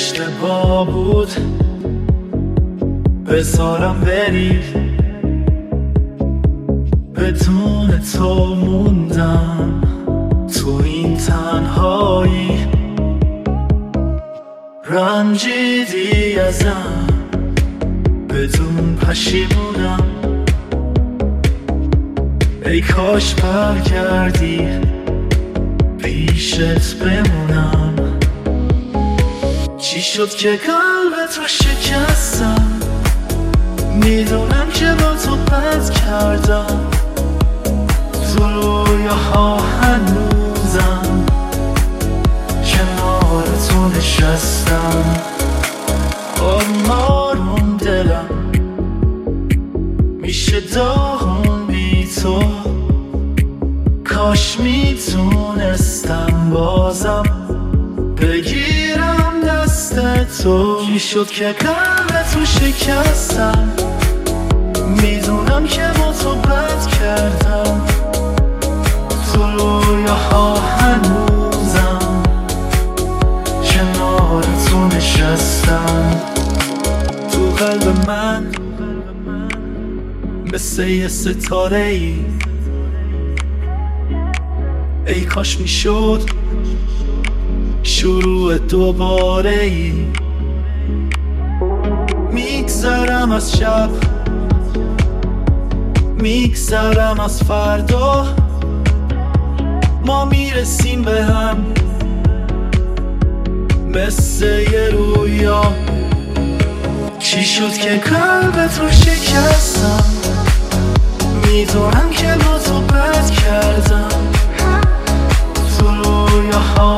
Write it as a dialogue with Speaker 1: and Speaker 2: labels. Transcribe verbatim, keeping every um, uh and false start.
Speaker 1: اشتباه بود بذارم بری، بدون تو موندم تو این تنهایی. رنجیدی ازم بدون پشیمونم، ای کاش برگردی پیشت بمونم. چی شد که قلبت رو شکستم، میدونم که با تو بد کردم، تو رویاها هنوزم کنار تو نشستم. آروم دلم میشه داغون بی تو، کاش میتونستم بازم بگیرم دست تو. چی شد که قلبت رو شکستم، میدونم که با تو بد کردم، تو رویاها هنوزم کنار تو نشستم. تو قلب من مثل یه ستاره ای، ای کاش میشد شروع دوباره ای. میگذرم از شب، میگذرم از فردا، ما میرسیم به هم مثل یه رویا. چی شد که قلبت رو شکستم، میدونم که با تو بد کردم، تو رویاها